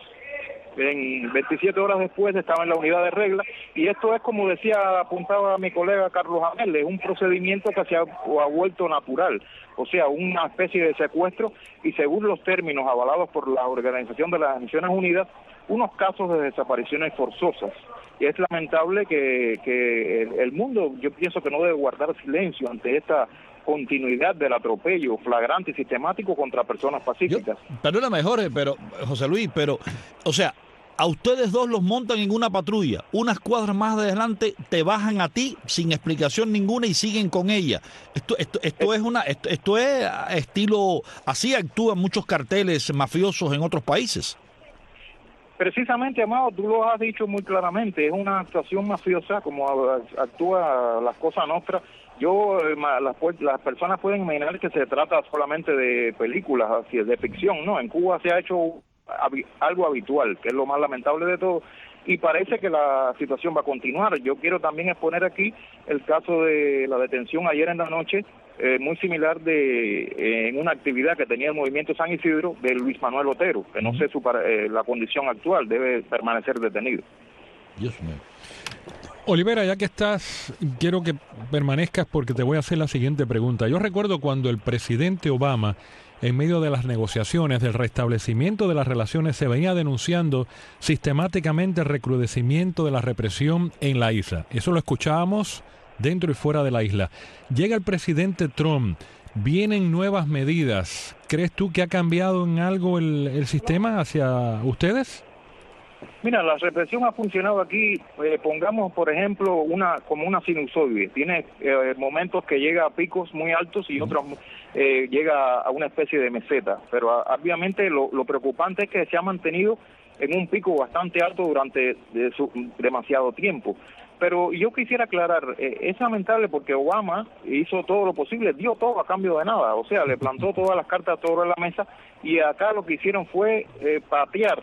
27 horas después estaba en la unidad de regla, y esto es, como apuntaba mi colega Carlos Amel, es un procedimiento que se ha vuelto natural, o sea, una especie de secuestro, y según los términos avalados por la Organización de las Naciones Unidas, unos casos de desapariciones forzosas. Y es lamentable que el mundo, yo pienso que no debe guardar silencio ante esta continuidad del atropello flagrante y sistemático contra personas pacíficas. Perdóname, Jorge, José Luis, o sea, a ustedes dos los montan en una patrulla, unas cuadras más adelante te bajan a ti sin explicación ninguna y siguen con ella. Esto es estilo, así actúan muchos carteles mafiosos en otros países. Precisamente, Amado, tú lo has dicho muy claramente, es una actuación mafiosa como actúa las Cosa Nostra. Las personas pueden imaginar que se trata solamente de películas, así de ficción, ¿no? En Cuba se ha hecho algo habitual, que es lo más lamentable de todo, y parece que la situación va a continuar. Yo quiero también exponer aquí el caso de la detención ayer en la noche, muy similar en una actividad que tenía el Movimiento San Isidro, de Luis Manuel Otero, que no sé la condición actual, debe permanecer detenido. Dios mío. Olivera, ya que estás, quiero que permanezcas porque te voy a hacer la siguiente pregunta. Yo recuerdo cuando el presidente Obama, en medio de las negociaciones del restablecimiento de las relaciones, se venía denunciando sistemáticamente el recrudecimiento de la represión en la isla. Eso lo escuchábamos dentro y fuera de la isla. Llega el presidente Trump, vienen nuevas medidas. ¿Crees tú que ha cambiado en algo el sistema hacia ustedes? Mira, la represión ha funcionado aquí, pongamos por ejemplo como una sinusoide, tiene momentos que llega a picos muy altos y otros llega a una especie de meseta, pero obviamente lo preocupante es que se ha mantenido en un pico bastante alto durante demasiado tiempo. Pero yo quisiera aclarar, es lamentable porque Obama hizo todo lo posible, dio todo a cambio de nada, o sea, le plantó todas las cartas sobre la mesa, y acá lo que hicieron fue patear,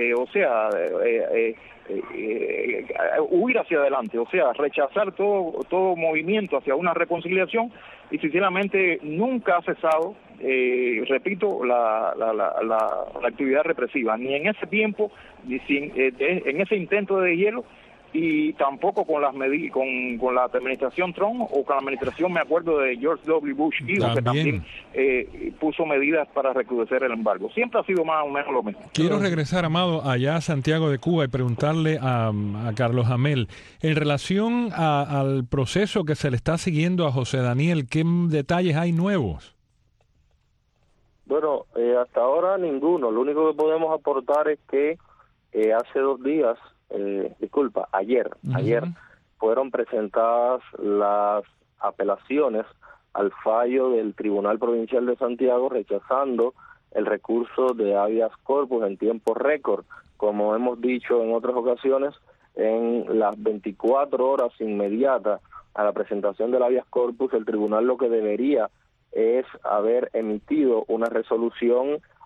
huir hacia adelante, o sea, rechazar todo movimiento hacia una reconciliación, y sinceramente nunca ha cesado, repito, la actividad represiva, ni en ese tiempo, ni en ese intento de hielo, y tampoco con las con la administración Trump o con la administración, me acuerdo, de George W. Bush hijo, que también puso medidas para recrudecer el embargo. Siempre ha sido más o menos lo mismo. Quiero regresar, Amado, allá a Santiago de Cuba y preguntarle a Carlos Amel, en relación al proceso que se le está siguiendo a José Daniel, ¿qué detalles hay nuevos? Bueno, hasta ahora ninguno. Lo único que podemos aportar es que hace 2 días, ayer fueron presentadas las apelaciones al fallo del Tribunal Provincial de Santiago rechazando el recurso de habeas corpus en tiempo récord. Como hemos dicho en otras ocasiones, en las 24 horas inmediatas a la presentación del habeas corpus, el tribunal lo que debería es haber emitido una resolución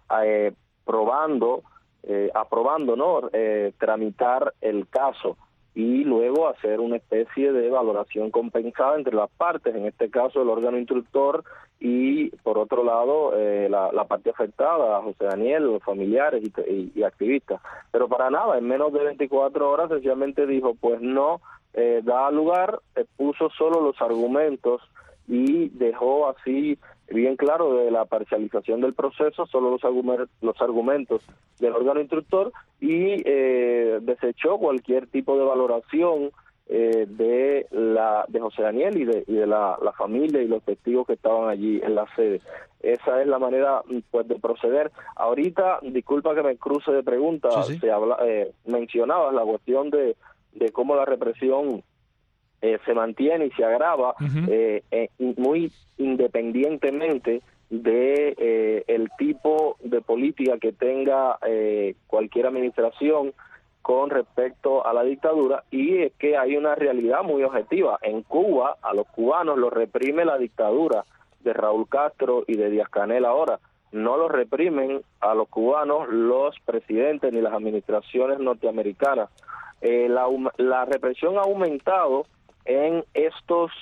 aprobando, ¿no? Tramitar el caso y luego hacer una especie de valoración compensada entre las partes, en este caso el órgano instructor y por otro lado la parte afectada, José Daniel, los familiares y activistas. Pero para nada, en menos de 24 horas sencillamente dijo, pues no da lugar, puso solo los argumentos y dejó así bien claro de la parcialización del proceso, solo los argumentos del órgano instructor y desechó cualquier tipo de valoración de José Daniel y de la familia y los testigos que estaban allí en la sede. Esa es la manera pues de proceder. Ahorita, disculpa que me cruce de preguntas, sí. Mencionabas la cuestión de cómo la represión se mantiene y se agrava muy independientemente de el tipo de política que tenga cualquier administración con respecto a la dictadura, y es que hay una realidad muy objetiva. En Cuba, a los cubanos los reprime la dictadura de Raúl Castro y de Díaz-Canel ahora. No los reprimen a los cubanos los presidentes ni las administraciones norteamericanas. La represión ha aumentado en estos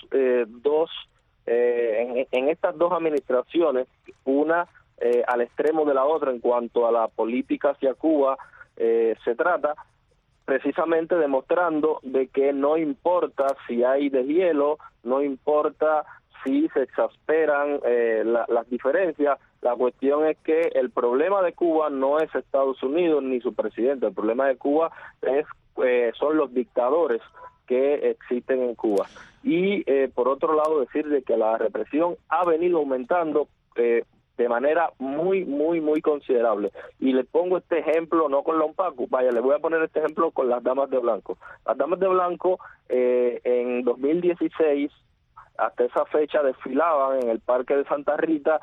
en estas dos administraciones, una al extremo de la otra en cuanto a la política hacia Cuba se trata, precisamente demostrando de que no importa si hay deshielo, no importa si se exasperan las diferencias. La cuestión es que el problema de Cuba no es Estados Unidos ni su presidente, el problema de Cuba son los dictadores que existen en Cuba. Y por otro lado decir de que la represión ha venido aumentando de manera muy, muy, muy considerable. Y le pongo este ejemplo, no con la UNPACU, le voy a poner este ejemplo con las Damas de Blanco. Las Damas de Blanco en 2016, hasta esa fecha, desfilaban en el Parque de Santa Rita,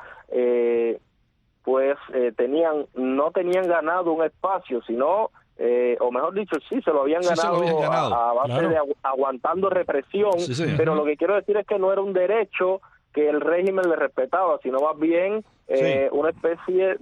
no tenían ganado un espacio, sino o mejor dicho, sí, se lo habían ganado, a base claro. de aguantando represión, pero lo que quiero decir es que no era un derecho que el régimen le respetaba, sino más bien una especie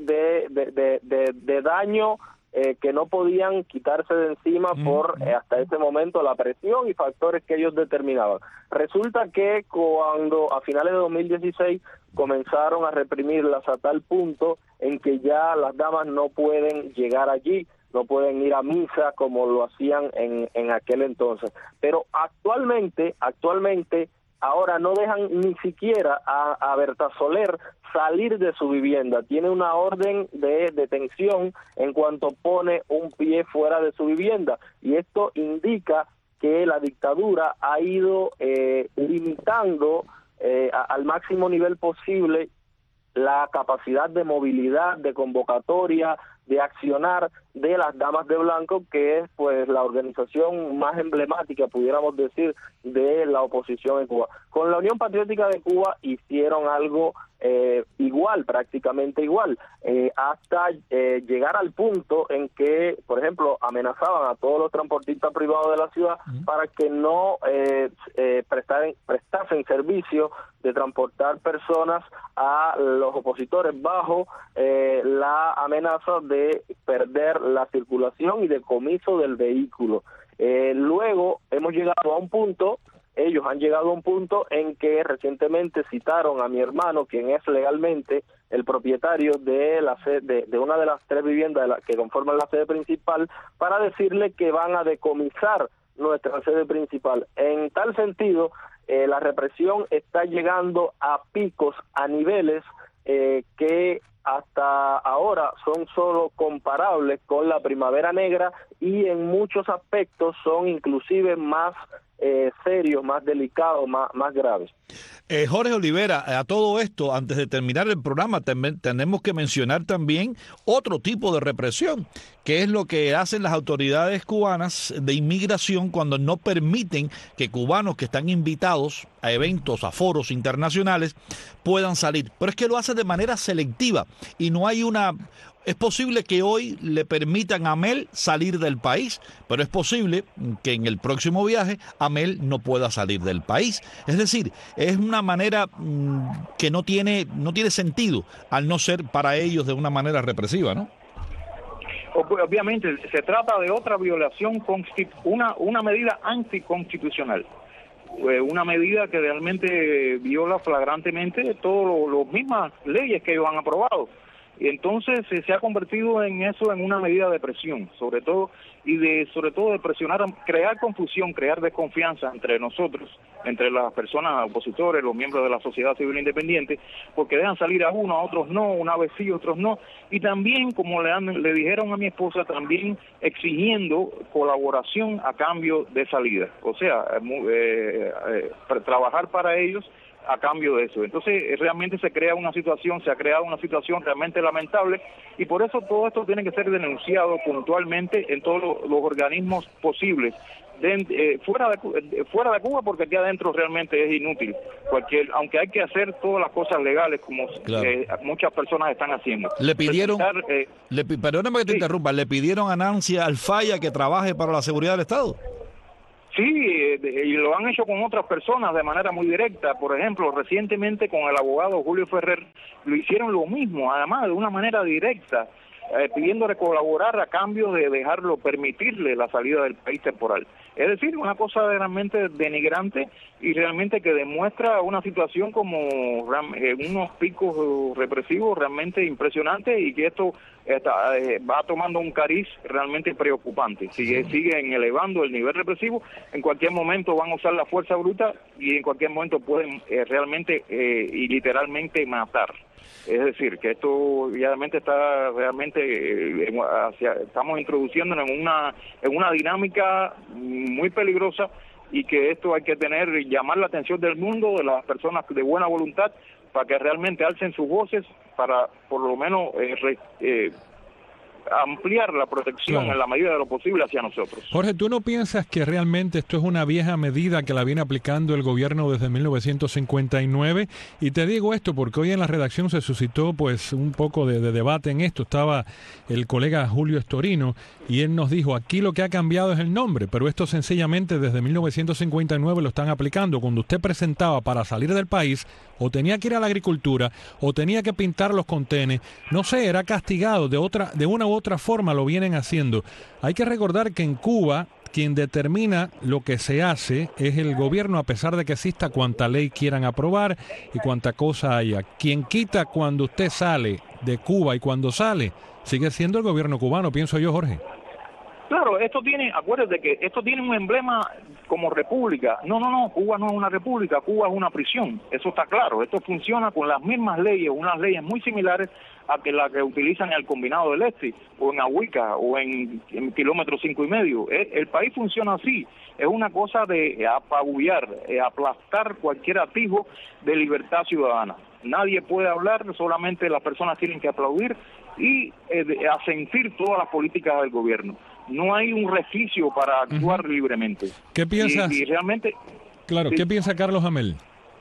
de daño que no podían quitarse de encima por hasta ese momento la presión y factores que ellos determinaban. Resulta que cuando a finales de 2016 comenzaron a reprimirlas a tal punto en que ya las damas no pueden llegar allí, no pueden ir a misa como lo hacían en aquel entonces. Pero actualmente, ahora no dejan ni siquiera a Berta Soler salir de su vivienda. Tiene una orden de detención en cuanto pone un pie fuera de su vivienda. Y esto indica que la dictadura ha ido limitando al máximo nivel posible la capacidad de movilidad, de convocatoria, de accionar de las Damas de Blanco, que es pues la organización más emblemática, pudiéramos decir, de la oposición en Cuba. Con la Unión Patriótica de Cuba hicieron algo igual, prácticamente igual, hasta llegar al punto en que, por ejemplo, amenazaban a todos los transportistas privados de la ciudad para que no prestasen servicio de transportar personas a los opositores bajo la amenaza de perder la circulación y decomiso del vehículo. Luego hemos llegado a un punto, ellos han llegado a un punto en que recientemente citaron a mi hermano, quien es legalmente el propietario de la sede, de una de las 3 viviendas que conforman la sede principal, para decirle que van a decomisar nuestra sede principal. En tal sentido, la represión está llegando a picos, a niveles que hasta ahora son solo comparables con la Primavera Negra y en muchos aspectos son inclusive más serios, más delicados, más graves. Jorge Olivera, a todo esto, antes de terminar el programa, tenemos que mencionar también otro tipo de represión, que es lo que hacen las autoridades cubanas de inmigración cuando no permiten que cubanos que están invitados a eventos, a foros internacionales, puedan salir. Pero es que lo hace de manera selectiva y no hay una Es posible que hoy le permitan a Amel salir del país, pero es posible que en el próximo viaje Amel no pueda salir del país. Es decir, es una manera que no tiene sentido, al no ser para ellos de una manera represiva, ¿no? Obviamente se trata de otra violación, una medida anticonstitucional, una medida que realmente viola flagrantemente todas las mismas leyes que ellos han aprobado. Y entonces se ha convertido en eso, en una medida de presión, sobre todo de presionar, crear confusión, crear desconfianza entre nosotros, entre las personas opositores, los miembros de la sociedad civil independiente, porque dejan salir a uno, a otros no, una vez sí, otros no, y también, como le dijeron a mi esposa, también exigiendo colaboración a cambio de salida, o sea, trabajar para ellos a cambio de eso. Entonces realmente se ha creado una situación realmente lamentable, y por eso todo esto tiene que ser denunciado puntualmente en todos los organismos posibles, fuera de Cuba, porque aquí adentro realmente es inútil aunque hay que hacer todas las cosas legales como muchas personas están haciendo. Le pidieron, perdóname que te interrumpa, le pidieron a Nancy Alfaya que trabaje para la seguridad del Estado. Sí, y lo han hecho con otras personas de manera muy directa. Por ejemplo, recientemente con el abogado Julio Ferrer lo hicieron lo mismo, además de una manera directa, pidiéndole colaborar a cambio de permitirle la salida del país temporal. Es decir, una cosa realmente denigrante y realmente que demuestra una situación como unos picos represivos realmente impresionantes, y que esto va tomando un cariz realmente preocupante. Siguen elevando el nivel represivo, en cualquier momento van a usar la fuerza bruta y en cualquier momento pueden realmente y literalmente matar. Es decir, que esto realmente está estamos introduciéndonos en una dinámica muy peligrosa, y que esto hay que llamar la atención del mundo, de las personas de buena voluntad, para que realmente alcen sus voces para por lo menos ampliar la protección en la medida de lo posible hacia nosotros. Jorge, ¿tú no piensas que realmente esto es una vieja medida que la viene aplicando el gobierno desde 1959? Y te digo esto porque hoy en la redacción se suscitó pues un poco de debate en esto. Estaba el colega Julio Estorino y él nos dijo, aquí lo que ha cambiado es el nombre, pero esto sencillamente desde 1959 lo están aplicando. Cuando usted presentaba para salir del país, o tenía que ir a la agricultura, o tenía que pintar los contenes, no sé, era castigado de una u otra forma, lo vienen haciendo. Hay que recordar que en Cuba quien determina lo que se hace es el gobierno, a pesar de que exista cuanta ley quieran aprobar y cuanta cosa haya. Quien quita cuando usted sale de Cuba y cuando sale sigue siendo el gobierno cubano, pienso yo, Jorge. Claro, acuérdate que esto tiene un emblema como república. No, Cuba no es una república, Cuba es una prisión, eso está claro. Esto funciona con las mismas leyes, unas leyes muy similares a las que utilizan en el Combinado del Este, o en Ahuica, o en Kilómetro 5.5. El país funciona así, es una cosa de apabullar, aplastar cualquier atisbo de libertad ciudadana. Nadie puede hablar, solamente las personas tienen que aplaudir y asentir todas las políticas del gobierno. No hay un resquicio para actuar libremente. ¿Qué piensas? Y realmente... Claro, sí. ¿Qué piensa Carlos Amel?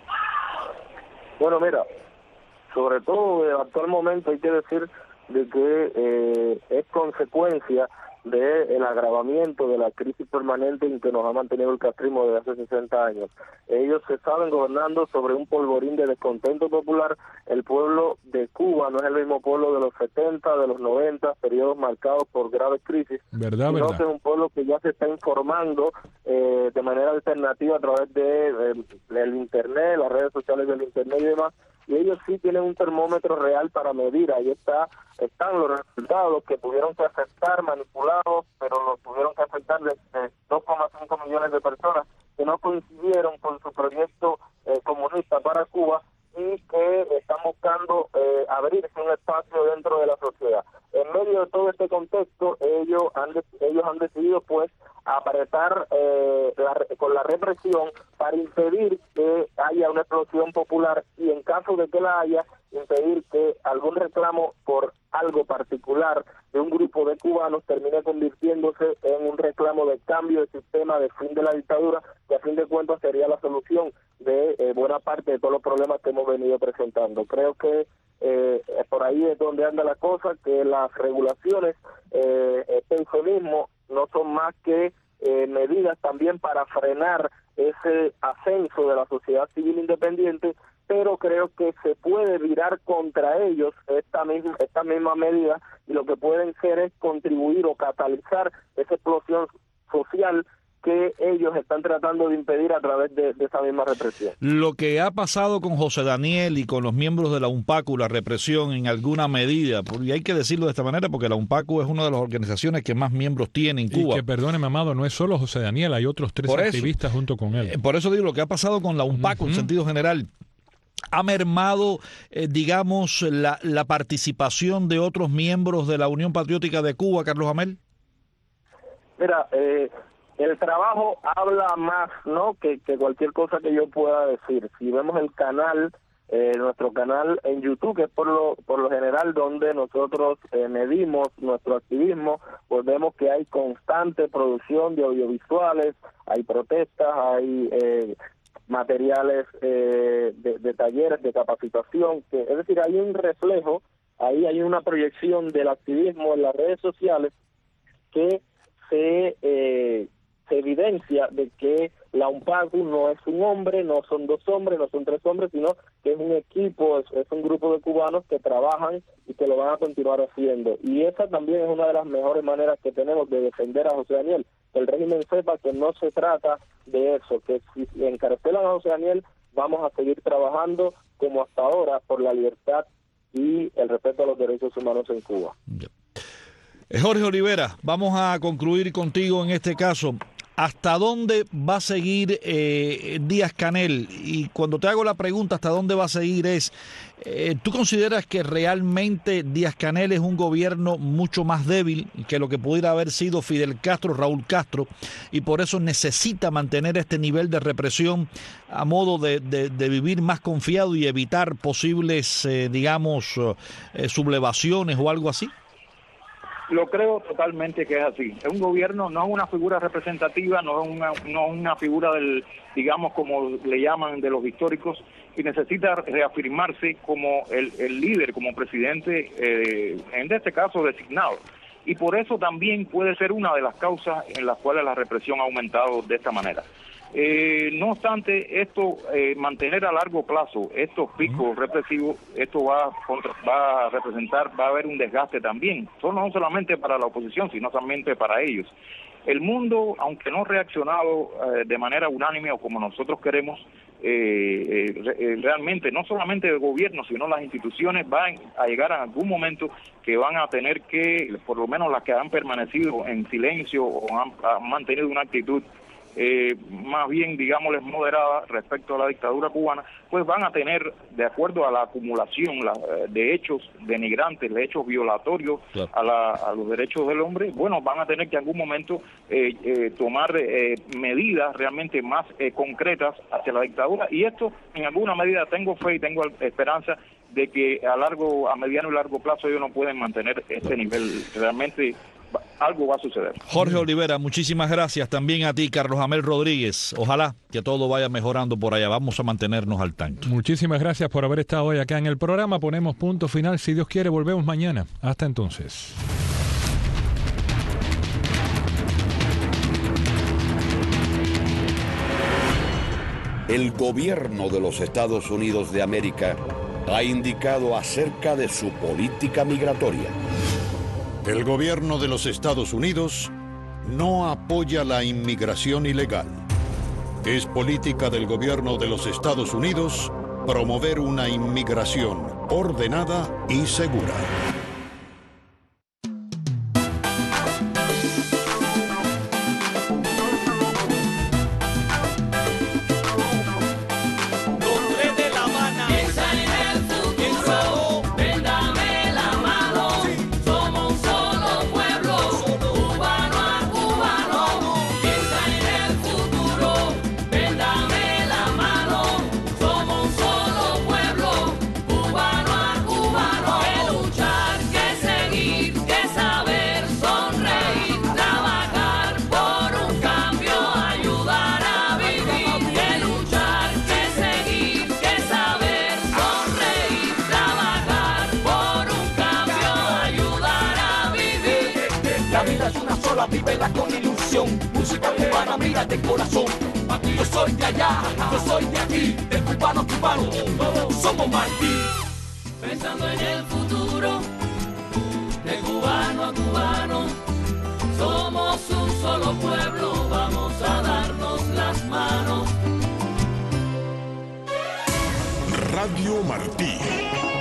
Bueno, mira, sobre todo en el actual momento hay que decir de que es consecuencia del agravamiento de la crisis permanente en que nos ha mantenido el castrismo desde hace 60 años. Ellos se saben gobernando sobre un polvorín de descontento popular. El pueblo de Cuba no es el mismo pueblo de los 70, de los 90, periodos marcados por graves crisis, sino que es un pueblo que ya se está informando de manera alternativa a través del Internet, las redes sociales del Internet y demás, y ellos sí tienen un termómetro real para medir. Ahí están los resultados que pudieron que afectar, manipulados, pero los tuvieron que afectar de 2,5 millones de personas que no coincidieron con su proyecto comunista para Cuba y que están buscando abrirse un espacio dentro de la sociedad. En medio de todo este contexto, ellos han decidido pues apretar con la represión para impedir que haya una explosión popular, y en caso de que la haya, impedir que algún reclamo por algo particular de un grupo de cubanos termine convirtiéndose en un reclamo de cambio de sistema, de fin de la dictadura, que a fin de cuentas sería la solución de buena parte de todos los problemas que hemos venido presentando. Creo que por ahí es donde anda la cosa, que las regulaciones, este eufemismo, no son más que medidas también para frenar ese ascenso de la sociedad civil independiente, pero creo que se puede virar contra ellos esta misma medida, y lo que pueden ser es contribuir o catalizar esa explosión social que ellos están tratando de impedir a través de esa misma represión. Lo que ha pasado con José Daniel y con los miembros de la UNPACU, la represión en alguna medida, y hay que decirlo de esta manera porque la UNPACU es una de las organizaciones que más miembros tiene en Cuba. Y que, perdóneme, Amado, no es solo José Daniel, hay otros 3 activistas junto con él. Por eso digo, lo que ha pasado con la UNPACU en sentido general, ¿ha mermado, digamos, la participación de otros miembros de la Unión Patriótica de Cuba, Carlos Amel? Mira, el trabajo habla más, ¿no?, que cualquier cosa que yo pueda decir. Si vemos el canal, nuestro canal en YouTube, que es por lo general donde nosotros medimos nuestro activismo, pues vemos que hay constante producción de audiovisuales, hay protestas, hay materiales de talleres, de capacitación, es decir, hay un reflejo, ahí hay una proyección del activismo en las redes sociales que se evidencia de que la UNPACU no es un hombre, no son 2 hombres, no son 3 hombres, sino que es un equipo, es un grupo de cubanos que trabajan y que lo van a continuar haciendo. Y esa también es una de las mejores maneras que tenemos de defender a José Daniel. Que el régimen sepa que no se trata de eso, que si encarcelan a José Daniel, vamos a seguir trabajando como hasta ahora por la libertad y el respeto a los derechos humanos en Cuba. Jorge Olivera, vamos a concluir contigo en este caso. ¿Hasta dónde va a seguir Díaz-Canel? Y cuando te hago la pregunta, ¿hasta dónde va a seguir? ¿Tú consideras que realmente Díaz-Canel es un gobierno mucho más débil que lo que pudiera haber sido Fidel Castro, Raúl Castro, y por eso necesita mantener este nivel de represión a modo de vivir más confiado y evitar posibles, sublevaciones o algo así? Lo creo totalmente que es así. Es un gobierno, no es una figura representativa, no es una figura del, digamos, como le llaman de los históricos, y necesita reafirmarse como el líder, como presidente, en este caso designado. Y por eso también puede ser una de las causas en las cuales la represión ha aumentado de esta manera. No obstante, esto, mantener a largo plazo estos picos represivos, esto va a representar, va a haber un desgaste también, no solamente para la oposición, sino también para ellos. El mundo, aunque no ha reaccionado de manera unánime o como nosotros queremos, realmente no solamente el gobierno, sino las instituciones van a llegar a algún momento que van a tener que, por lo menos las que han permanecido en silencio o han mantenido una actitud más bien, digámosles, moderada respecto a la dictadura cubana, pues van a tener, de acuerdo a la acumulación de hechos denigrantes, de hechos violatorios a los derechos del hombre, bueno, van a tener que en algún momento tomar medidas realmente más concretas hacia la dictadura, y esto en alguna medida tengo fe y tengo esperanza de que a mediano y largo plazo ellos no pueden mantener este nivel. Realmente algo va a suceder. Jorge Olivera, muchísimas gracias. También a ti, Carlos Amel Rodríguez. Ojalá que todo vaya mejorando por allá. Vamos a mantenernos al tanto. Muchísimas gracias por haber estado hoy acá en el programa. Ponemos punto final. Si Dios quiere, volvemos mañana. Hasta entonces. El gobierno de los Estados Unidos de América ha indicado acerca de su política migratoria. El gobierno de los Estados Unidos no apoya la inmigración ilegal. Es política del gobierno de los Estados Unidos promover una inmigración ordenada y segura. Luchar la vívela con ilusión. Música cubana, mira de corazón. Aquí yo soy de allá, yo soy de aquí, de cubano, cubano, todos somos Martí. Pensando en el futuro, de cubano a cubano, somos un solo pueblo, vamos a darnos las manos. Radio Martí.